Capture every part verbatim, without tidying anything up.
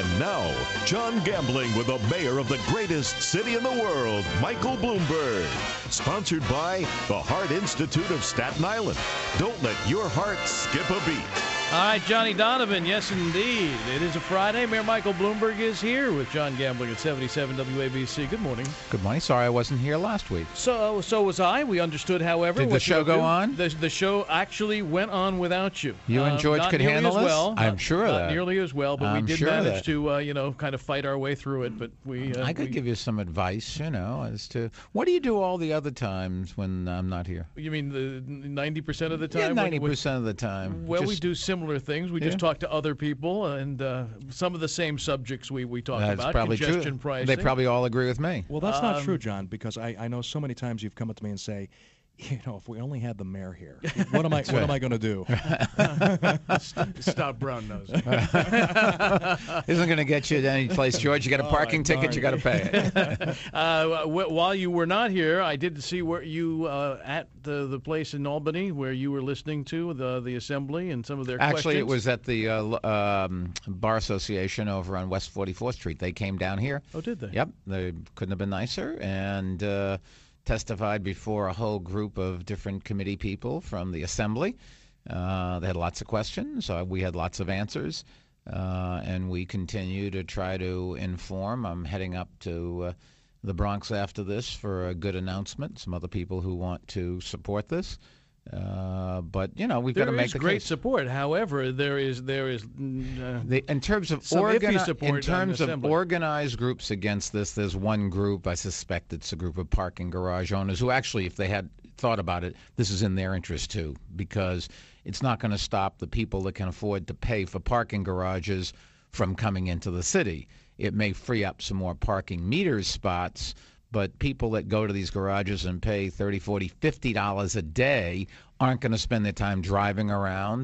And now, John Gambling with the mayor of the greatest city in the world, Michael Bloomberg. Sponsored by the Heart Institute of Staten Island. Don't let your heart skip a beat. All right, Johnny Donovan, yes, indeed. It is a Friday. Mayor Michael Bloomberg is here with John Gambling at seventy-seven W A B C. Good morning. Good morning. Sorry I wasn't here last week. So so was I. We understood, however. Did the what show you go do. on? The, the show actually went on without you. You and Um, George not could nearly handle as this? well. I'm Not- sure of Not that. nearly as well, but I'm we did sure of manage that. to, uh, you know, kind of fight our way through it. But we. Uh, I could we, give you some advice, you know, as to what do you do all the other times when I'm not here? You mean the ninety percent of the time? Yeah, when- ninety when- percent of the time. Well, we Just- do similar things. We Yeah. just talk to other people, and uh, some of the same subjects we, we talk That's about. probably Congestion true. pricing. They probably all agree with me. Well, that's not Um, true, John, because I, I know so many times you've come up to me and say, you know, if we only had the mayor here, what am I what am I going to do? Stop brown nose. Isn't going to get you to any place, George. You got a parking ticket, you got to pay it. uh, w- while you were not here, I did see where you uh, at the the place in Albany where you were listening to the the assembly and some of their Actually, it questions. was at the uh, l- um, Bar Association over on West forty-fourth Street. They came down here. Oh, did they? Yep. They couldn't have been nicer. And uh, testified before a whole group of different committee people from the Assembly. Uh, they had lots of questions. Uh, we had lots of answers. Uh, and we continue to try to inform. I'm heading up to uh, the Bronx after this for a good announcement. Some other people who want to support this. Uh, but, you know, we've got to There make is the great case. support. However, there is there is mm, uh, The, in terms of Some iffy organi- support in on terms of assembly. organized groups against this, there's one group. I suspect it's a group of parking garage owners who actually, if they had thought about it, this is in their interest too, because it's not going to stop the people that can afford to pay for parking garages from coming into the city. It may free up some more parking meters spots. But people that go to these garages and pay thirty, forty, fifty dollars a day aren't going to spend their time driving around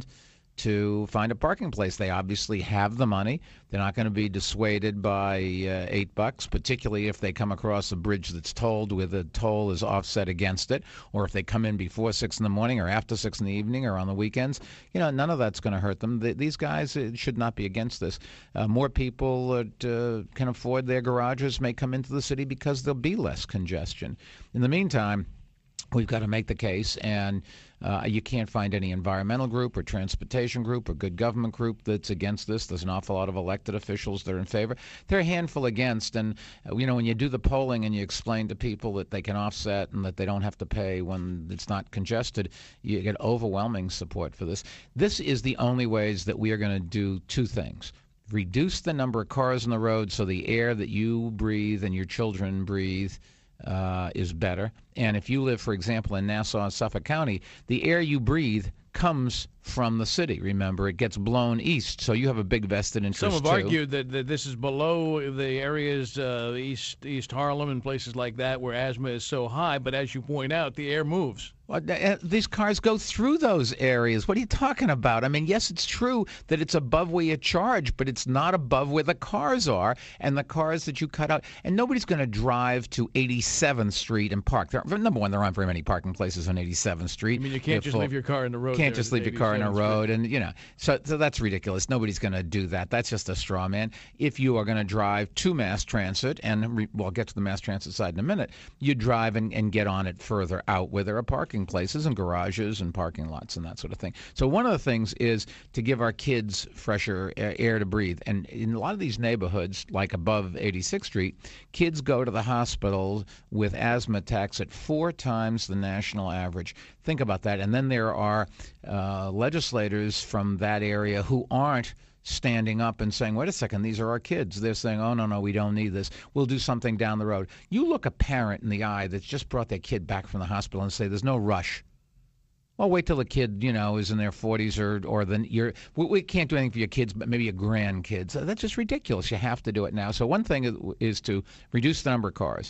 to find a parking place. They obviously have the money. They're not going to be dissuaded by uh, eight bucks, particularly if they come across a bridge that's tolled where the toll is offset against it, or if they come in before six in the morning or after six in the evening or on the weekends. You know, none of that's going to hurt them. Th- these guys uh, should not be against this. Uh, more people that uh, can afford their garages may come into the city because there'll be less congestion. In the meantime, we've got to make the case, and uh, you can't find any environmental group or transportation group or good government group that's against this. There's an awful lot of elected officials that are in favor. There are a handful against, and, uh, you know, when you do the polling and you explain to people that they can offset and that they don't have to pay when it's not congested, you get overwhelming support for this. This is the only ways that we are going to do two things. Reduce the number of cars on the road so the air that you breathe and your children breathe Uh, is better. And if you live, for example, in Nassau and Suffolk County, the air you breathe comes from the city. Remember, it gets blown east, so you have a big vested interest Some have too. argued that, that this is below the areas uh, east East Harlem and places like that where asthma is so high. But as you point out, the air moves. Well, uh, these cars go through those areas. What are you talking about? I mean, yes, it's true that it's above where you charge, but it's not above where the cars are and the cars that you cut out. And nobody's going to drive to eighty-seventh Street and park. There, number one, there aren't very many parking places on eighty-seventh Street. I mean, you can't They're just full. leave your car in the road. Can't there just at leave your car in a eighty-seventh Street. road, and you know, so so that's ridiculous. Nobody's going to do that. That's just a straw man. If you are going to drive to mass transit, and re, well, I'll get to the mass transit side in a minute, you drive and, and get on it further out where there are parking places and garages and parking lots and that sort of thing. So one of the things is to give our kids fresher air to breathe. And in a lot of these neighborhoods, like above eighty-sixth Street, kids go to the hospital with asthma attacks at four times the national average. Think about that. And then there are uh, legislators from that area who aren't standing up and saying, wait a second, these are our kids. They're saying, oh, no, no, we don't need this. We'll do something down the road. You look a parent in the eye that's just brought their kid back from the hospital and say, there's no rush. Well, wait till the kid, you know, is in their forties or or then you're. We, we can't do anything for your kids, but maybe your grandkids. That's just ridiculous. You have to do it now. So one thing is, is to reduce the number of cars,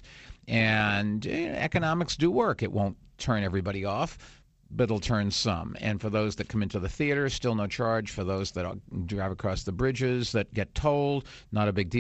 and eh, economics do work. It won't turn everybody off, but it'll turn some. And for those that come into the theater, still no charge. For those that drive across the bridges that get tolled, not a big deal.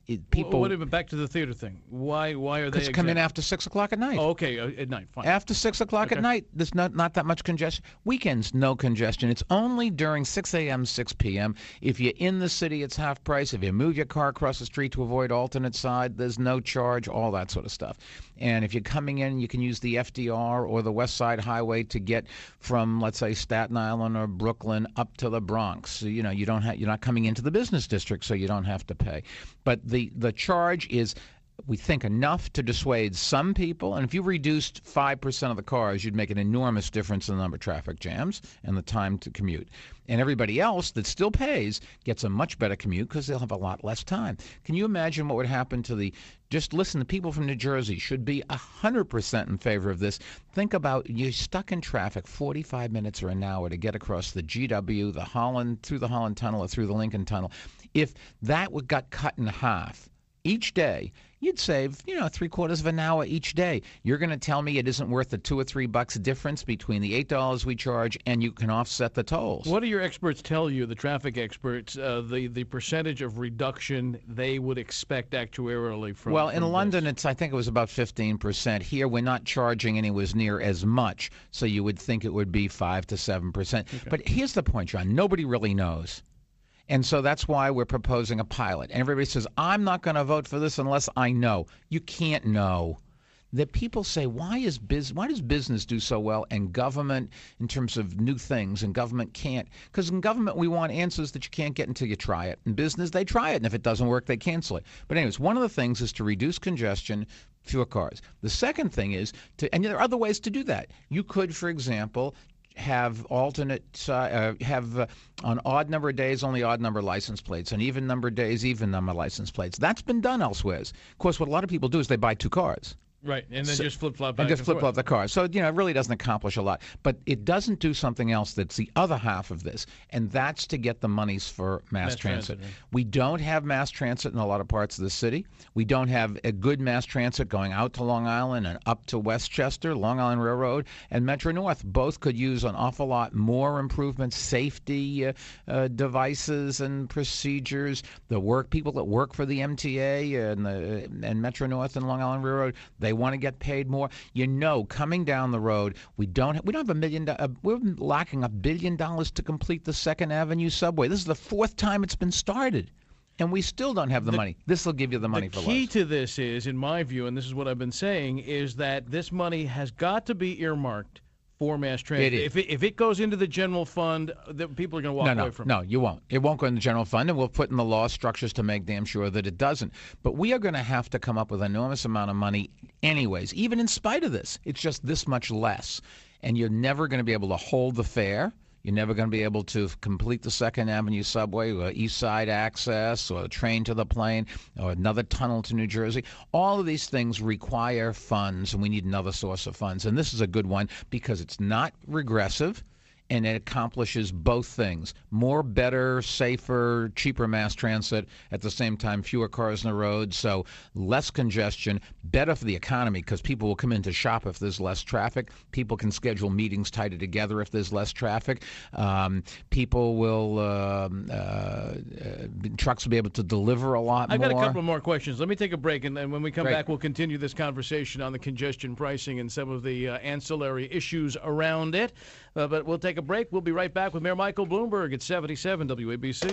it, people. What about back to the theater thing? Why why are they? Because come in after six o'clock at night. Oh, okay, uh, at night, fine. After six o'clock Okay. at night, there's not not that much congestion. Weekends, no congestion. It's only during six a.m., six p.m. If you're in the city, it's half price. If you move your car across the street to avoid alternate side, there's no charge. All that sort of stuff. And if you're coming in, you can use the F D R or the West Side Highway to get from, let's say, Staten Island or Brooklyn up to the Bronx. So, you know, you don't have, you're not coming into the business district, so you don't have to pay. But the the charge is, we think, enough to dissuade some people. And if you reduced five percent of the cars, you'd make an enormous difference in the number of traffic jams and the time to commute. And everybody else that still pays gets a much better commute because they'll have a lot less time. Can you imagine what would happen to the, just listen, the people from New Jersey should be one hundred percent in favor of this. Think about, you're stuck in traffic forty-five minutes or an hour to get across the G W, the Holland, through the Holland Tunnel or through the Lincoln Tunnel. If that would got cut in half each day, you'd save, you know, three quarters of an hour each day. You're going to tell me it isn't worth the two or three bucks difference between the eight dollars we charge and you can offset the tolls. What do your experts tell you, the traffic experts, uh, the the percentage of reduction they would expect actuarially from? Well, in from London, this? it's I think it was about fifteen percent. Here, we're not charging anywhere near as much, so you would think it would be five to seven percent. Okay. But here's the point, John. Nobody really knows. And so that's why we're proposing a pilot. And everybody says, I'm not going to vote for this unless I know. You can't know. That people say, why is biz- why does business do so well and government, in terms of new things, and government can't? Because in government, we want answers that you can't get until you try it. In business, they try it, and if it doesn't work, they cancel it. But anyways, one of the things is to reduce congestion, fewer cars. The second thing is to, and there are other ways to do that. You could, for example, have alternate, uh, have uh, on odd number of days only odd number license plates, on even number of days even number license plates. That's been done elsewhere. Of course, what a lot of people do is they buy two cars. Right, and then So- just flip-flop back And just and flip forth. flop the car. So, you know, it really doesn't accomplish a lot. But it doesn't do something else that's the other half of this, and that's to get the monies for mass, Mass transit. transit, right. We don't have mass transit in a lot of parts of the city. We don't have a good mass transit going out to Long Island and up to Westchester. Long Island Railroad and Metro North both could use an awful lot more improvements, safety uh, uh, devices and procedures. The work people that work for the M T A and the and Metro North and Long Island Railroad, they want to get paid more. You know, coming down the road, we don't have, we don't have a million. Uh, we're lacking a billion dollars to complete the Second Avenue subway. This is the fourth time it's been started, and we still don't have the, The- money. This will give you the money The for key less. to this is, in my view, and this is what I've been saying, is that this money has got to be earmarked for mass transit. It is. If it, if it goes into the general fund, the people are going to walk no, away no, from no, it. you won't. It won't go in the general fund, and we'll put in the law structures to make damn sure that it doesn't. But we are going to have to come up with an enormous amount of money anyways, even in spite of this. It's just this much less. And you're never going to be able to hold the fare. You're never going to be able to complete the Second Avenue subway or East Side access or a train to the plane or another tunnel to New Jersey. All of these things require funds, and we need another source of funds. And this is a good one because it's not regressive, and it accomplishes both things: more, better, safer, cheaper mass transit, at the same time fewer cars on the road, so less congestion, better for the economy because people will come in to shop if there's less traffic. People can schedule meetings tighter together if there's less traffic. Um, people will, um, uh, uh, trucks will be able to deliver a lot I've more. got a couple more questions. Let me take a break, and then when we come Great. back, we'll continue this conversation on the congestion pricing and some of the uh, ancillary issues around it. Uh, but we'll take a break. We'll be right back with Mayor Michael Bloomberg at seventy-seven W A B C.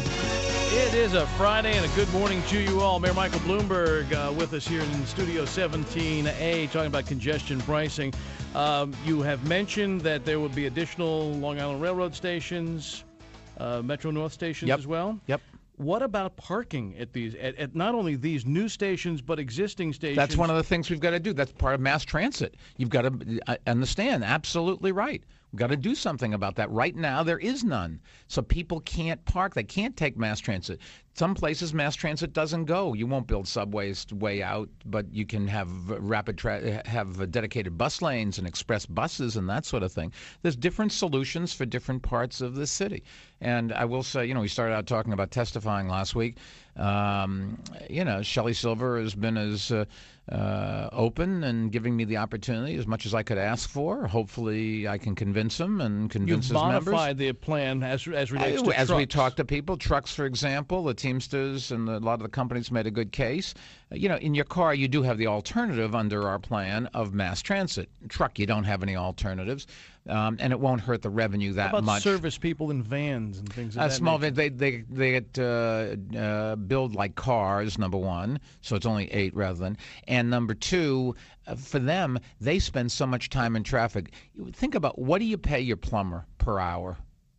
It is a Friday, and a good morning to you all. Mayor Michael Bloomberg uh, with us here in Studio seventeen A, talking about congestion pricing. Um, you have mentioned that there will be additional Long Island Railroad stations, uh, Metro North stations Yep. as well. Yep. What about parking at these, at, at not only these new stations, but existing stations? That's one of the things we've got to do. That's part of mass transit. You've got to uh, understand. Absolutely right. We've got to do something about that. Right now, there is none. So people can't park. They can't take mass transit. Some places, mass transit doesn't go. You won't build subways way out, but you can have rapid tra- have dedicated bus lanes and express buses and that sort of thing. There's different solutions for different parts of the city. And I will say, you know, we started out talking about testifying last week. Um, you know, Shelley Silver has been as uh, uh, open and giving me the opportunity as much as I could ask for. Hopefully, I can convince him and convince You've his members. modified the plan as as relates I- to as we trucks. talk to people, trucks, for example, the Teamsters and the, a lot of the companies made a good case. Uh, you know, in your car, you do have the alternative under our plan of mass transit. Truck, you don't have any alternatives, um, and it won't hurt the revenue that How about much. service people in vans and things of Uh, that small nature? van, they they they get uh, uh, billed like cars. Number one, so it's only eight rather than. And number two, uh, for them, they spend so much time in traffic. You think about, what do you pay your plumber per hour?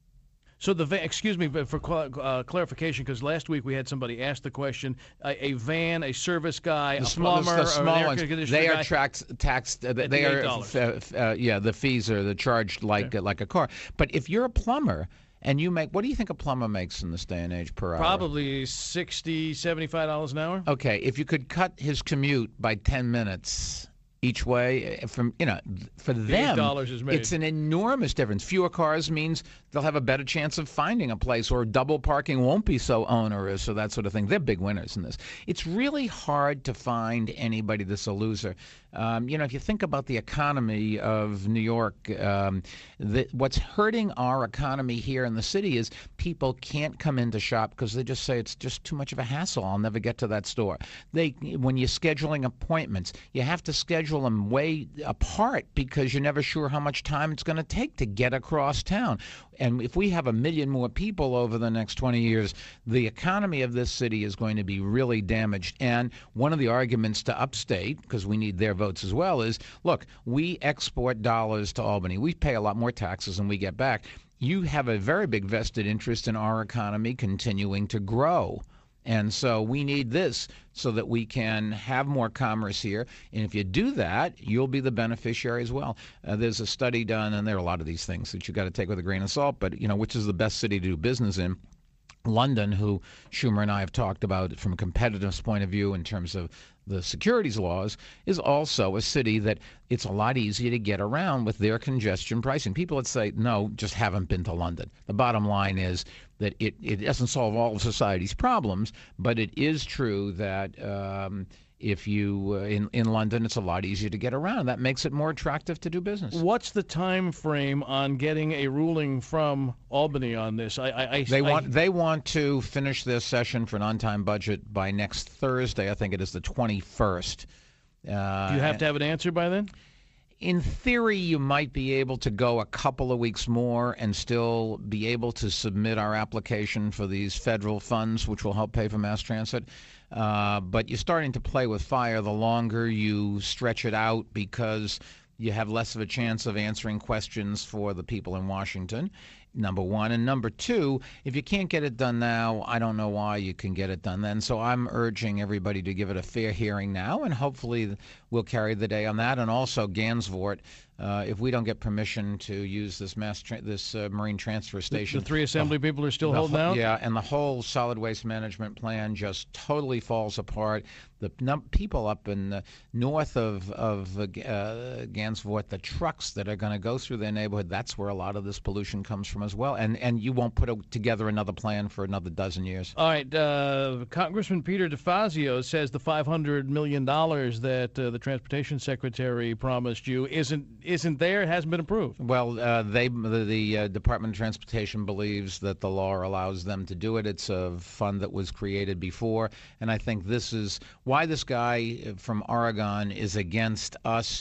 So the van, excuse me, but for cl- uh, clarification, because last week we had somebody ask the question: a, a van, a service guy, The a small, plumber, the or small an air ones, conditioner they guy. are taxed. taxed uh, At they the are, eight dollars. f- uh, yeah, the fees are the charged like uh, like a car. But if you're a plumber and you make, what do you think a plumber makes in this day and age per hour? Probably sixty, seventy-five dollars an hour. Okay, if you could cut his commute by ten minutes each way, from you know, for eight them, dollars is made. it's an enormous difference. Fewer cars means they'll have a better chance of finding a place, or double parking won't be so onerous, or that sort of thing. They're big winners in this. It's really hard to find anybody that's a loser. Um, you know, if you think about the economy of New York, um, the, what's hurting our economy here in the city is people can't come in to shop because they just say it's just too much of a hassle. I'll never get to that store. They, when you're scheduling appointments, you have to schedule them way apart because you're never sure how much time it's going to take to get across town. And if we have a million more people over the next twenty years, the economy of this city is going to be really damaged. And one of the arguments to upstate, because we need their votes as well, is, look, we export dollars to Albany. We pay a lot more taxes than we get back. You have a very big vested interest in our economy continuing to grow. And so we need this so that we can have more commerce here. And if you do that, you'll be the beneficiary as well. Uh, there's a study done, and there are a lot of these things that you got to take with a grain of salt, but, you know, which is the best city to do business in? London, who Schumer and I have talked about from a competitiveness point of view in terms of the securities laws, is also a city that it's a lot easier to get around with their congestion pricing. People that say, no, just haven't been to London. The bottom line is that it, it doesn't solve all of society's problems, but it is true that um, if you, uh, in, in London, it's a lot easier to get around. That makes it more attractive to do business. What's the time frame on getting a ruling from Albany on this? I, I, I They I, want they want to finish their session for an on-time budget by next Thursday. I think it is the twenty-first. Uh, Do you have to have an answer by then? In theory, you might be able to go a couple of weeks more and still be able to submit our application for these federal funds, which will help pay for mass transit. Uh, but you're starting to play with fire the longer you stretch it out, because you have less of a chance of answering questions for the people in Washington, number one. And number two, if you can't get it done now, I don't know why you can get it done then. So I'm urging everybody to give it a fair hearing now, and hopefully we'll carry the day on that. And also Gansevoort, uh, if we don't get permission to use this mass tra- this uh, marine transfer station. The three assembly the, people are still the holding whole, out? Yeah, and the whole solid waste management plan just totally falls apart. The num- people up in the north of, of uh, uh, Gansevoort, the trucks that are going to go through their neighborhood, that's where a lot of this pollution comes from as well. And and you won't put a, together another plan for another dozen years. All right. Uh, Congressman Peter DeFazio says the five hundred million dollars that uh, the Transportation Secretary promised you isn't isn't there. It hasn't been approved. Well, uh, they the, the uh, Department of Transportation believes that the law allows them to do it. It's a fund that was created before, and I think this is why this guy from Oregon is against us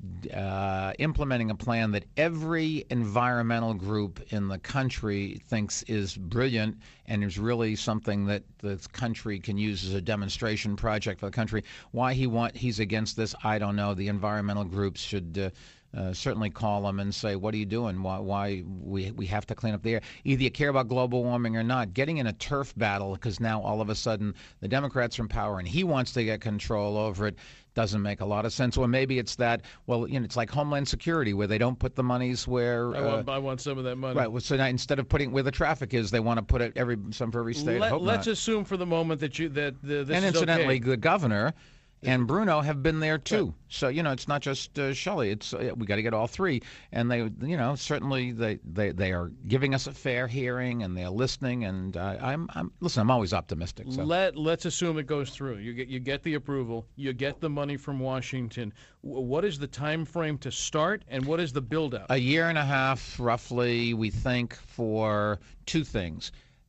uh, implementing a plan that every environmental group in the country thinks is brilliant and is really something that the country can use as a demonstration project for the country. Why he want he's against this, I don't know. The environmental groups should uh, Uh, certainly call them and say, what are you doing? Why, why we we have to clean up the air? Either you care about global warming or not. Getting in a turf battle because now all of a sudden the Democrats are in power and he wants to get control over it doesn't make a lot of sense. Or maybe it's that, well, you know, it's like Homeland Security where they don't put the monies where. I, uh, want, I want some of that money. Right. Well, so now instead of putting where the traffic is, they want to put it every some for every state. Let, I hope let's not. assume for the moment that you that the, this and is incidentally, okay. the governor and Bruno have been there too. Right. So you know, it's not just uh, Shelley. It's uh, we got to get all three. And they, you know, certainly they, they, they are giving us a fair hearing and they're listening. And uh, I'm I'm listen. I'm always optimistic. So. Let Let's assume it goes through. You get you get the approval. You get the money from Washington. W- what is the time frame to start, and what is the build out? A year and a half, roughly, we think, for two things.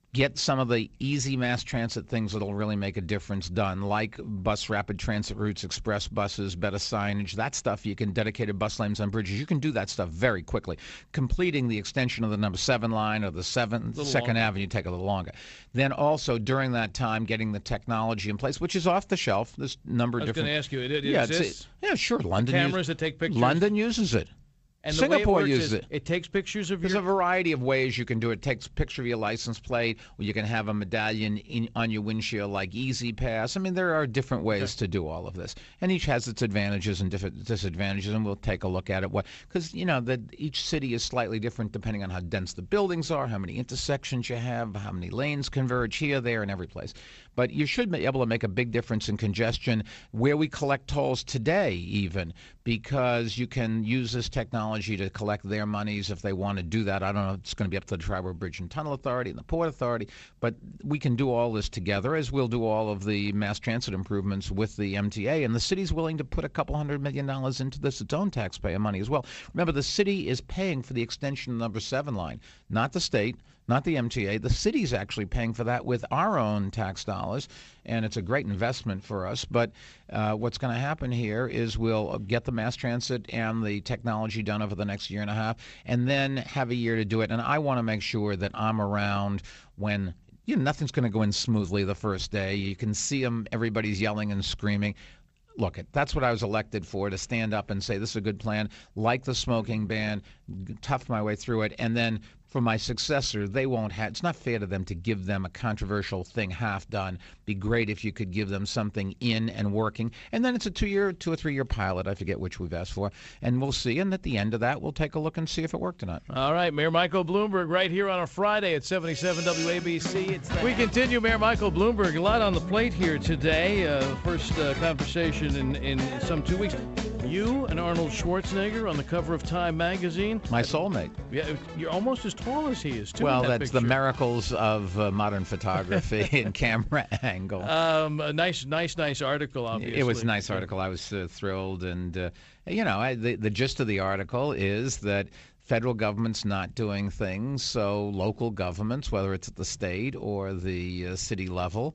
get some of the easy mass transit things that'll really make a difference done, like bus rapid transit routes, express buses, better signage, that stuff. You can dedicated bus lanes on bridges. You can do that stuff very quickly. Completing the extension of the number seven line or the seventh, Second longer. Avenue take a little longer. Then also during that time, getting the technology in place, which is off the shelf. There's a number of different. I was going to ask you, it, it yeah, exists? Yeah, sure. London cameras use, that take pictures. London uses it. And Singapore the way it uses is, it. It takes pictures of There's your... a variety of ways you can do it. It takes a picture of your license plate, or you can have a medallion in, on your windshield like Easy Pass. I mean, there are different ways okay. to do all of this, and each has its advantages and different disadvantages. And we'll take a look at it. What because you know that each city is slightly different depending on how dense the buildings are, how many intersections you have, how many lanes converge here, there, and every place. But you should be able to make a big difference in congestion where we collect tolls today, even because you can use this technology to collect their monies if they want to do that. I don't know. It's going to be up to the Tribal Bridge and Tunnel Authority and the Port Authority, but we can do all this together, as we'll do all of the mass transit improvements with the M T A. And the city's willing to put a couple hundred million dollars into this, its own taxpayer money as well. Remember, the city is paying for the extension of the number seven line, not the state, not the M T A. The city's actually paying for that with our own tax dollars, and it's a great investment for us. But uh, what's going to happen here is we'll get the mass transit and the technology done over the next year and a half, and then have a year to do it. And I want to make sure that I'm around when you know, nothing's going to go in smoothly the first day. You can see them, everybody's yelling and screaming. Look, that's what I was elected for, to stand up and say this is a good plan, like the smoking ban, tough my way through it, and then for my successor, they won't have, it's not fair to them to give them a controversial thing half done. Be great if you could give them something in and working. And then it's a two-year, two or three-year pilot, I forget which we've asked for, and we'll see. And at the end of that, we'll take a look and see if it worked or not. All right, Mayor Michael Bloomberg right here on a Friday at seventy-seven W A B C. It's we continue, Mayor Michael Bloomberg. A lot on the plate here today. Uh, first uh, conversation in, in some two weeks. You and Arnold Schwarzenegger on the cover of Time magazine. My soulmate. Yeah, you're almost as tall as he is, too. Well, in that that's picture. the miracles of uh, modern photography and camera angle. Um, a nice, nice, nice article, obviously. It was a nice article. I was uh, thrilled. And, uh, you know, I, the, the gist of the article is that federal government's not doing things, so local governments, whether it's at the state or the uh, city level,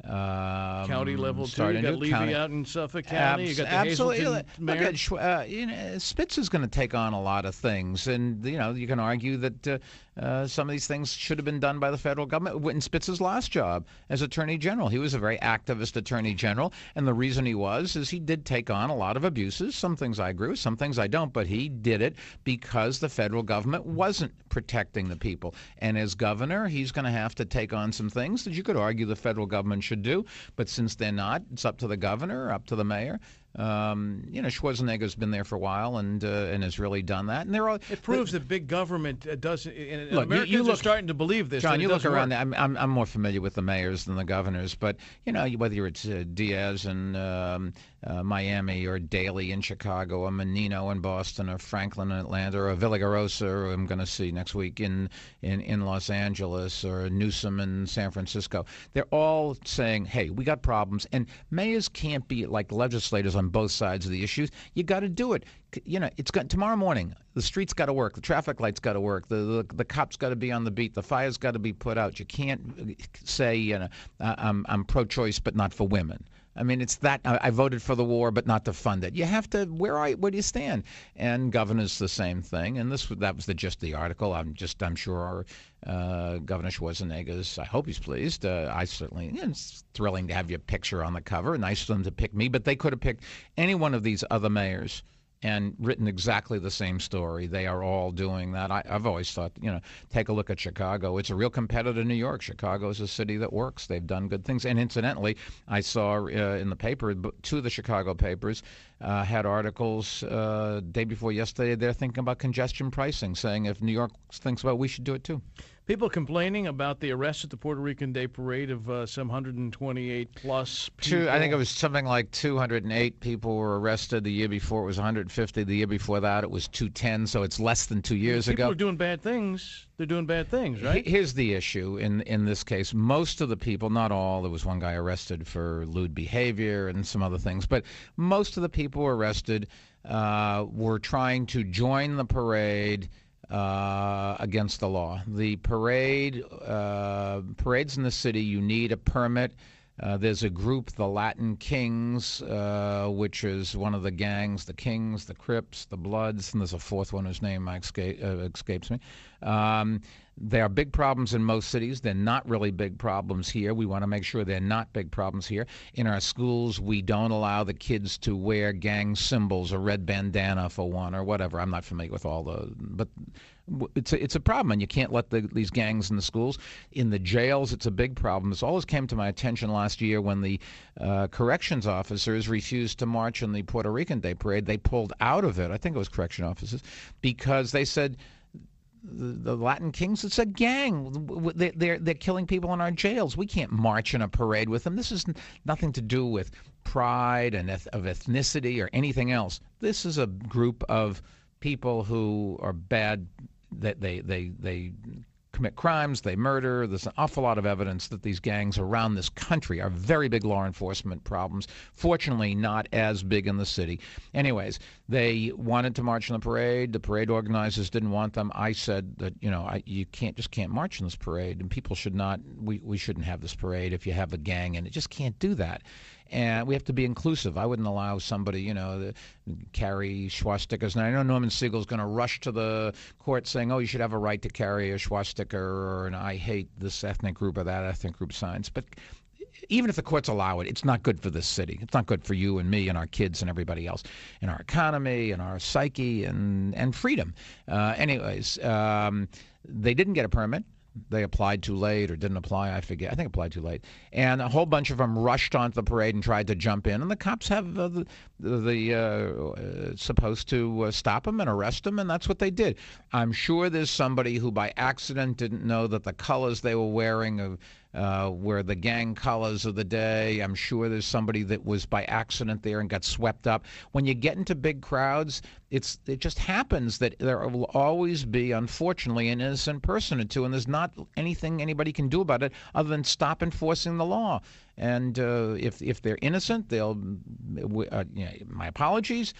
Um, county level too. You got Levy county. out in Suffolk County. Abs- you got the absolutely. Hazleton mayor. Look at, uh, you know, Spitz is going to take on a lot of things, and you know you can argue that uh, uh, some of these things should have been done by the federal government. In Spitz's last job as Attorney General, he was a very activist Attorney General, and the reason he was is he did take on a lot of abuses. Some things I agree with, some things I don't, but he did it because the federal government wasn't protecting the people. And as governor, he's going to have to take on some things that you could argue the federal government should do, but since they're not, it's up to the governor, up to the mayor. Um, you know, Schwarzenegger's been there for a while and uh, and has really done that. And they're all, it proves that big government uh, doesn't. And look, Americans you, you look, are starting to believe this. John, you look around. Work. I'm, I'm I'm more familiar with the mayors than the governors, but you know, whether it's uh, Diaz in um, uh, Miami, or Daley in Chicago, or Menino in Boston, or Franklin in Atlanta, or Villagrosa, who I'm going to see next week in, in in Los Angeles, or Newsom in San Francisco. They're all saying, "Hey, we got problems," and mayors can't be like legislators on both sides of the issues. You got to do it. You know, it's got tomorrow morning. The streets got to work. The traffic lights got to work. The, the the cops got to be on the beat. The fire's got to be put out. You can't say, you know, I'm I'm pro-choice but not for women. I mean, it's that I, I voted for the war, but not to fund it. You have to. Where are where do you stand? And governor's the same thing. And this that was the gist of the article. I'm just I'm sure uh, Governor Schwarzenegger's. I hope he's pleased. Uh, I certainly. You know, it's thrilling to have your picture on the cover. Nice for them to pick me, but they could have picked any one of these other mayors and written exactly the same story. They are all doing that. I, I've always thought, you know, take a look at Chicago. It's a real competitor to New York. Chicago is a city that works. They've done good things. And incidentally, I saw uh, in the paper, two of the Chicago papers uh, had articles uh, day before yesterday. They're thinking about congestion pricing, saying if New York thinks about it, we should do it too. People complaining about the arrest at the Puerto Rican Day Parade of uh, some one hundred twenty-eight plus people. Two, I think it was something like two hundred eight people were arrested. The year before it was one hundred fifty. The year before that it was two hundred ten, so it's less than two years people ago. People are doing bad things. They're doing bad things, right? Here's the issue in, in this case. Most of the people, not all, there was one guy arrested for lewd behavior and some other things, but most of the people arrested uh, were trying to join the parade uh, against the law. The parade, uh, parades in the city, you need a permit. Uh, there's a group, the Latin Kings, uh, which is one of the gangs, the Kings, the Crips, the Bloods, and there's a fourth one whose name escape, uh, escapes me. Um, there are big problems in most cities. They're not really big problems here. We want to make sure they're not big problems here. In our schools, we don't allow the kids to wear gang symbols, a red bandana for one, or whatever. I'm not familiar with all the, but it's a, it's a problem, and you can't let the, these gangs in the schools. In the jails, it's a big problem. This always came to my attention last year when the uh, corrections officers refused to march in the Puerto Rican Day Parade. They pulled out of it. I think it was correction officers, because they said, The, the Latin Kings, it's a gang. They're, they're, they're killing people in our jails. We can't march in a parade with them. This is nothing to do with pride and eth- of ethnicity or anything else. This is a group of people who are bad, that they, they, they commit crimes, they murder. There's an awful lot of evidence that these gangs around this country are very big law enforcement problems. Fortunately, not as big in the city. Anyways, they wanted to march in the parade. The parade organizers didn't want them. I said that, you know, I, you can't just can't march in this parade, and people should not, we, we shouldn't have this parade if you have a gang, and it just can't do that. And we have to be inclusive. I wouldn't allow somebody, you know, to carry swastikas. Now, I know Norman Siegel's going to rush to the court saying, oh, you should have a right to carry a swastika or an I hate this ethnic group or that ethnic group signs. But even if the courts allow it, it's not good for this city. It's not good for you and me and our kids and everybody else, and our economy and our psyche and, and freedom. Uh, anyways, um, they didn't get a permit. They applied too late or didn't apply, I forget. I think applied too late. And a whole bunch of them rushed onto the parade and tried to jump in. And the cops have uh, the, the uh, uh, supposed to uh, stop them and arrest them, and that's what they did. I'm sure there's somebody who by accident didn't know that the colors they were wearing uh, uh, were the gang colors of the day. I'm sure there's somebody that was by accident there and got swept up. When you get into big crowds, it's it just happens that there will always be, unfortunately, an innocent person or two, and there's not anything anybody can do about it other than stop enforcing the law. And uh, if if they're innocent, they'll. Uh, you know, my apologies.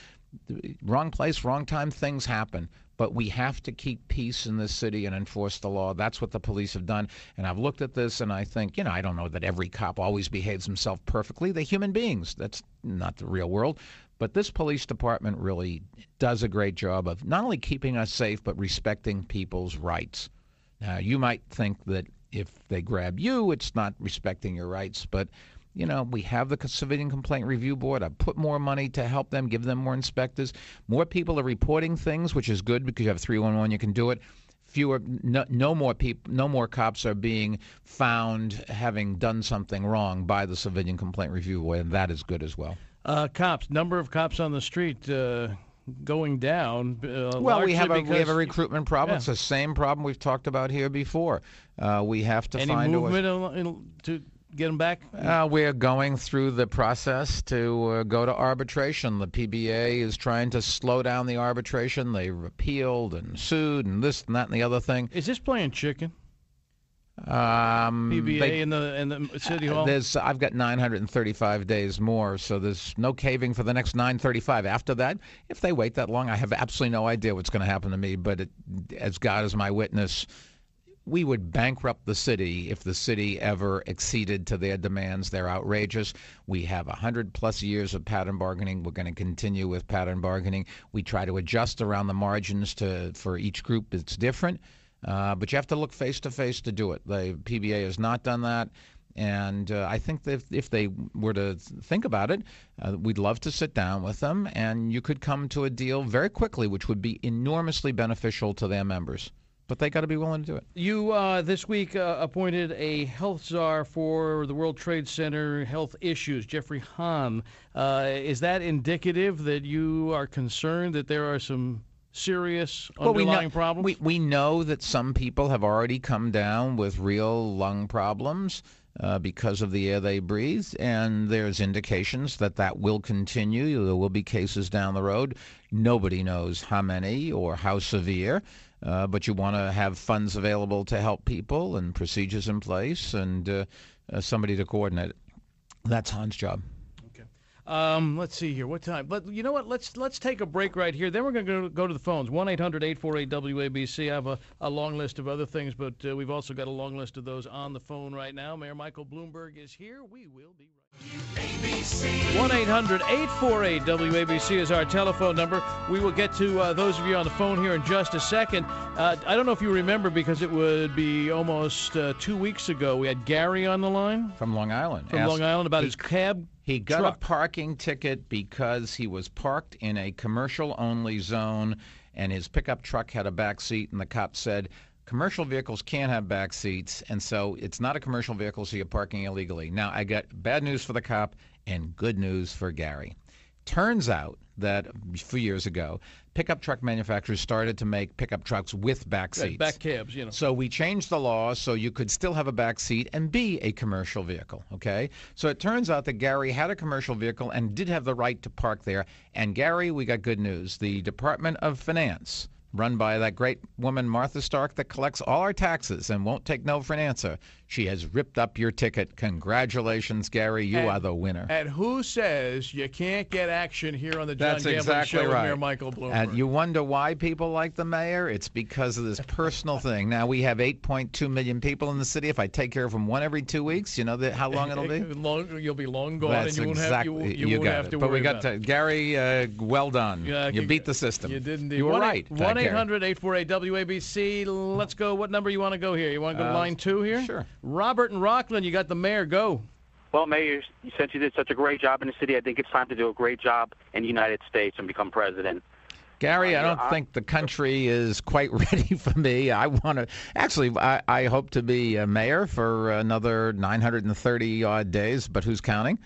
Wrong place, wrong time. Things happen. But we have to keep peace in this city and enforce the law. That's what the police have done. And I've looked at this, and I think, you know, I don't know that every cop always behaves himself perfectly. They're human beings. That's not the real world. But this police department really does a great job of not only keeping us safe, but respecting people's rights. Now, you might think that if they grab you, it's not respecting your rights. But, you know, we have the Civilian Complaint Review Board. I've put more money to help them, give them more inspectors. More people are reporting things, which is good because you have three one one, you can do it. Fewer, no, no more people, no more cops are being found having done something wrong by the Civilian Complaint Review Board, and that is good as well. Uh, cops, number of cops on the street uh, going down. Uh, well, we have a because, we have a recruitment problem. Yeah. It's the same problem we've talked about here before. Uh, we have to Any find movement a way. in, to get them back. Uh, we're going through the process to uh, go to arbitration. The P B A is trying to slow down the arbitration. They appealed and sued and this and that and the other thing. Is this playing chicken? Um, P B A they, in the in the city hall. There's I've got nine hundred thirty-five days more, so there's no caving for the next nine hundred thirty-five. After that, if they wait that long, I have absolutely no idea what's going to happen to me. But it, as God is my witness, we would bankrupt the city if the city ever acceded to their demands. They're outrageous. We have one hundred plus years of pattern bargaining. We're going to continue with pattern bargaining. We try to adjust around the margins to for each group. It's different. Uh, but you have to look face-to-face to do it. The P B A has not done that, and uh, I think that if, if they were to think about it, uh, we'd love to sit down with them, and you could come to a deal very quickly, which would be enormously beneficial to their members. But they got to be willing to do it. You uh, this week uh, appointed a health czar for the World Trade Center health issues, Jeffrey Hahn. Uh, is that indicative that you are concerned that there are some serious underlying well, we know, problems? We, we know that some people have already come down with real lung problems uh, because of the air they breathe, and there's indications that that will continue. There will be cases down the road. Nobody knows how many or how severe, uh, but you want to have funds available to help people and procedures in place and uh, uh, somebody to coordinate it. That's Han's job. Um, let's see here. What time? But you know what? Let's let's take a break right here. Then we're going to go to the phones. one eight hundred eight four eight W A B C. I have a, a long list of other things, but uh, we've also got a long list of those on the phone right now. Mayor Michael Bloomberg is here. We will be right back. one eight hundred eight four eight W A B C is our telephone number. We will get to uh, those of you on the phone here in just a second. Uh, I don't know if you remember, because it would be almost uh, two weeks ago. We had Gary on the line. From Long Island. From Asked, Long Island about he, his cab He got truck. a parking ticket because he was parked in a commercial-only zone, and his pickup truck had a back seat, and the cop said, commercial vehicles can't have back seats, and so it's not a commercial vehicle, so you're parking illegally. Now, I got bad news for the cop and good news for Gary. Turns out that a few years ago, pickup truck manufacturers started to make pickup trucks with back seats. Right, back cabs, you know. So we changed the law so you could still have a back seat and be a commercial vehicle, okay? So it turns out that Gary had a commercial vehicle and did have the right to park there. And Gary, we got good news. The Department of Finance, run by that great woman Martha Stark, that collects all our taxes and won't take no for an answer, she has ripped up your ticket. Congratulations, Gary. You and, are the winner. And who says you can't get action here on the John That's Gambling exactly Show right. with Mayor Michael Bloomberg? And you wonder why people like the mayor? It's because of this personal thing. Now, we have eight point two million people in the city. If I take care of them one every two weeks, you know that how long it'll be? long, you'll be long gone, That's and you won't exactly, have, you, you you won't got have it. to But worry we got about to, Gary, uh, well done. Yeah, you you, beat the system. You did indeed. You were right. one eight hundred eight four eight W A B C. Let's go. What number you want to go here? You want to go to Uh, line two here? Sure. Robert and Rockland, you got the mayor. Go. Well, Mayor, since you did such a great job in the city, I think it's time to do a great job in the United States and become president. Gary, I don't Uh, think the country is quite ready for me. I want to actually. I, I hope to be a mayor for another nine hundred thirty odd days, but who's counting?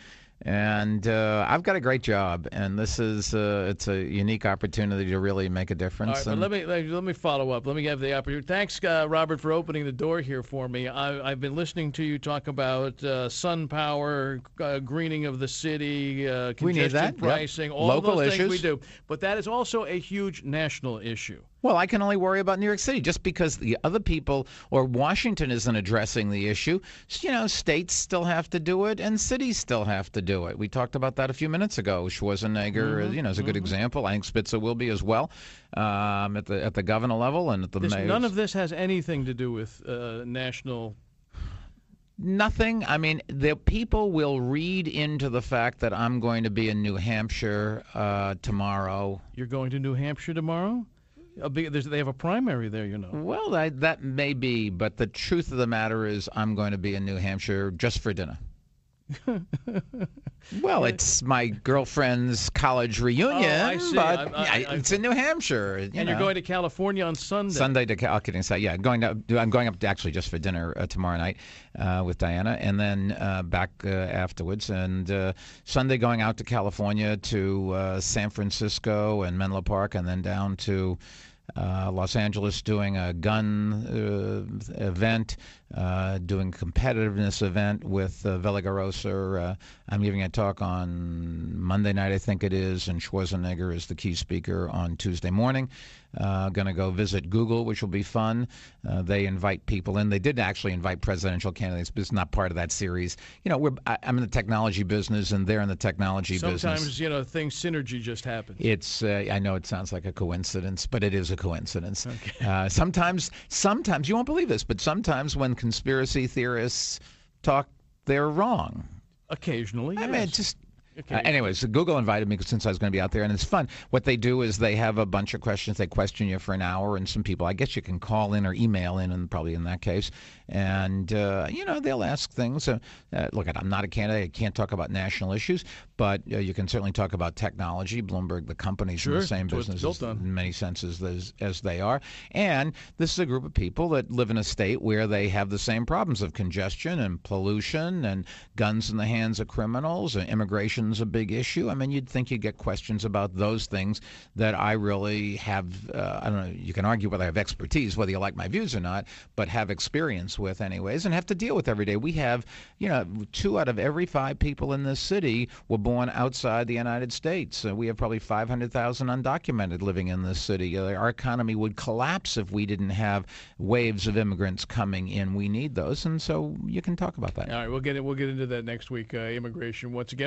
And uh, I've got a great job, and this is uh, it's a unique opportunity to really make a difference. All right, but and let me let, let me follow up. Let me have the opportunity. Thanks, uh, Robert, for opening the door here for me. I, I've been listening to you talk about uh, sun power, uh, greening of the city, uh, congestion We need that, yep. pricing, all Local those issues. things we do. But that is also a huge national issue. Well, I can only worry about New York City just because the other people or Washington isn't addressing the issue. You know, states still have to do it and cities still have to do it. We talked about that a few minutes ago. Schwarzenegger, Mm-hmm, you know, is a good mm-hmm. example. I think Spitzer will be as well um, at the at the governor level and at the This, mayor's. none of this has anything to do with uh, national. Nothing. I mean, the people will read into the fact that I'm going to be in New Hampshire uh, tomorrow. You're going to New Hampshire tomorrow? A big, there's, they have a primary there, you know. Well, that, that may be, but the truth of the matter is I'm going to be in New Hampshire just for dinner. Well, it's my girlfriend's college reunion, Oh, I see. but I- I- yeah, I- it's in New Hampshire. You And know. you're going to California on Sunday. Sunday to Cal- kidding aside, yeah, going to I'm going up to actually just for dinner uh, tomorrow night uh, with Diana, and then uh, back uh, afterwards. And uh, Sunday going out to California to uh, San Francisco and Menlo Park, and then down to uh, Los Angeles doing a gun uh, event, uh, doing competitiveness event with uh, Vela Garosa. Uh, I'm giving a talk on Monday night, I think it is, and Schwarzenegger is the key speaker on Tuesday morning. Uh, going to go visit Google, which will be fun. Uh, they invite people in. They did actually invite presidential candidates, but it's not part of that series. You know, we're I, I'm in the technology business, and they're in the technology Sometimes, business. Sometimes, you know, things, synergy just happens. It's. Uh, I know it sounds like a coincidence, but it is a coincidence. Okay. Uh, sometimes, sometimes you won't believe this, but sometimes when conspiracy theorists talk, they're wrong. Occasionally, I yes. mean, just. Okay. Uh, anyways, Google invited me since I was going to be out there, and it's fun. What they do is they have a bunch of questions. They question you for an hour, and some people, I guess you can call in or email in, and probably in that case. And, uh, you know, they'll ask things. Uh, uh, look, I'm not a candidate. I can't talk about national issues, but uh, you can certainly talk about technology. Bloomberg, the company's Sure. in the same That's what it's business built as, on. in many senses as, as they are. And this is a group of people that live in a state where they have the same problems of congestion and pollution and guns in the hands of criminals, and immigration's a big issue. I mean, you'd think you'd get questions about those things that I really have, uh, I don't know, you can argue whether I have expertise, whether you like my views or not, but have experience with anyways and have to deal with every day. We have, you know, two out of every five people in this city were born outside the United States. Uh, we have probably five hundred thousand undocumented living in this city. Uh, our economy would collapse if we didn't have waves of immigrants coming in. We need those, and so you can talk about that. All right, we'll get it. We'll get into that next week. Uh, immigration once again. Robert, thank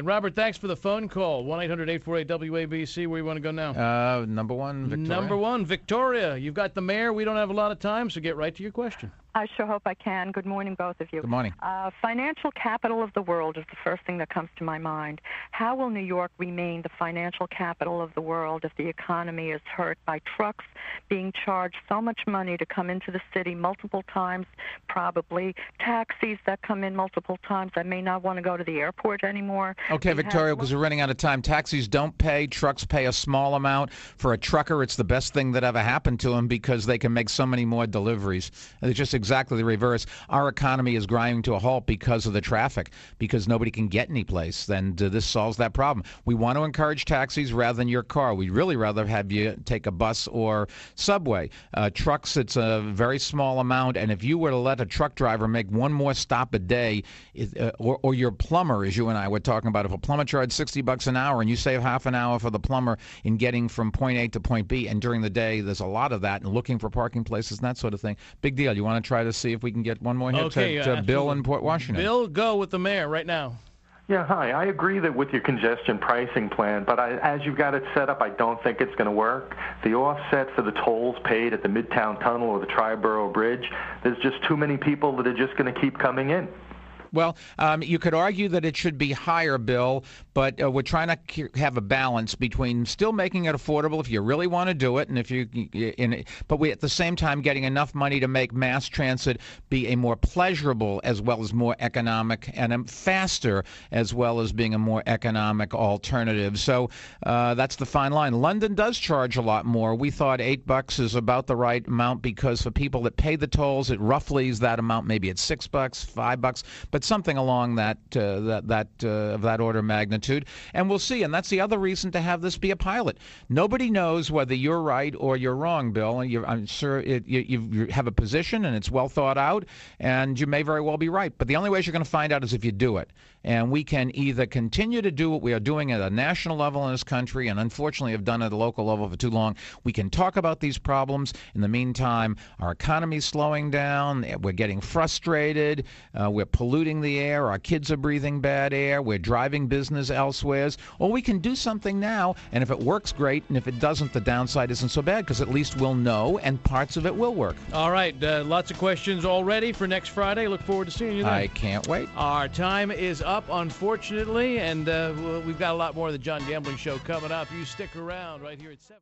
thanks for the phone call. one eight hundred eight four eight W A B C. Where you want to go now? Uh, number one, Victoria. Number one, Victoria. You've got the mayor. We don't have a lot of time, so get right to your question. I sure hope I can. Good morning, both of you. Good morning. Uh, financial capital of the world is the first thing that comes to my mind. How will New York remain the financial capital of the world if the economy is hurt by trucks being charged so much money to come into the city multiple times, probably taxis that come in multiple times? I may not want to go to the airport anymore. Okay, We Victoria, have- because we're running out of time. Taxis don't pay. Trucks pay a small amount. For a trucker, it's the best thing that ever happened to him because they can make so many more deliveries. It's just exactly the reverse. Our economy is grinding to a halt because of the traffic, because nobody can get any place. And uh, this solves that problem. We want to encourage taxis rather than your car. We'd really rather have you take a bus or subway. Uh, trucks, it's a very small amount, and if you were to let a truck driver make one more stop a day, it, uh, or, or your plumber, as you and I were talking about, if a plumber charged sixty bucks an hour and you save half an hour for the plumber in getting from point A to point B, and during the day there's a lot of that, and looking for parking places and that sort of thing, big deal. You want to try to see if we can get one more hit Okay, to, to uh, Bill in Port Washington. Bill, go with the mayor right now. Yeah, hi. I agree that with your congestion pricing plan, but I, as you've got it set up, I don't think it's going to work. The offset for the tolls paid at the Midtown Tunnel or the Triborough Bridge, there's just too many people that are just going to keep coming in. Well, um, you could argue that it should be higher, Bill, but uh, we're trying to k- have a balance between still making it affordable if you really want to do it, and if you, in, but we at the same time getting enough money to make mass transit be a more pleasurable as well as more economic, and um, faster as well as being a more economic alternative. So uh, that's the fine line. London does charge a lot more. We thought eight bucks is about the right amount because for people that pay the tolls, it roughly is that amount. Maybe it's six bucks, five bucks, but something along that uh, that that uh, of that order of magnitude, and we'll see. And that's the other reason to have this be a pilot. Nobody knows whether you're right or you're wrong, Bill. And you're, I'm sure it, you, you have a position, and it's well thought out, and you may very well be right. But the only way you're going to find out is if you do it. And we can either continue to do what we are doing at a national level in this country, and unfortunately have done it at a local level for too long. We can talk about these problems. In the meantime, our economy's slowing down. We're getting frustrated. Uh, we're polluting the air. Our kids are breathing bad air. We're driving business elsewhere. Or we can do something now, and if it works, great. And if it doesn't, the downside isn't so bad because at least we'll know, and parts of it will work. All right. Uh, lots of questions already for next Friday. Look forward to seeing you then. I can't wait. Our time is up, unfortunately, and uh, we've got a lot more of the John Gambling Show coming up. You stick around right here at seven.